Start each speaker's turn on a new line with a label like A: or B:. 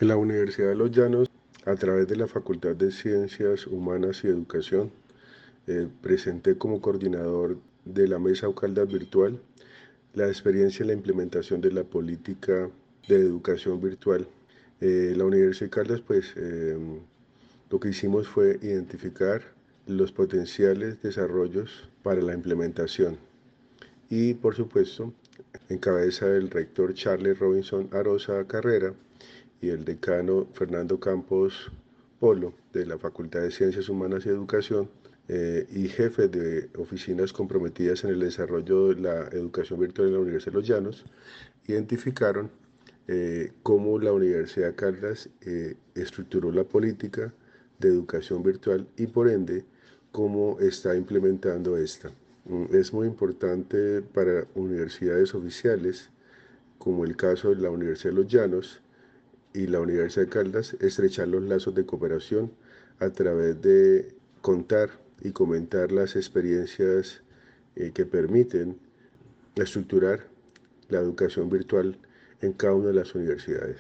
A: En la Universidad de Los Llanos, a través de la Facultad de Ciencias Humanas y Educación, presenté como coordinador de la Mesa Caldas Virtual la experiencia en la implementación de la política de educación virtual. La Universidad de Caldas, lo que hicimos fue identificar los potenciales desarrollos para la implementación y, por supuesto, en cabeza del rector Charles Robinson Arosa Carrera y el decano Fernando Campos Polo de la Facultad de Ciencias Humanas y Educación, y jefes de oficinas comprometidas en el desarrollo de la educación virtual en la Universidad de Los Llanos, identificaron cómo la Universidad de Caldas estructuró la política de educación virtual y por ende cómo está implementando esta. Es muy importante para universidades oficiales, como el caso de la Universidad de Los Llanos y la Universidad de Caldas, estrechar los lazos de cooperación a través de contar y comentar las experiencias que permiten estructurar la educación virtual en cada una de las universidades.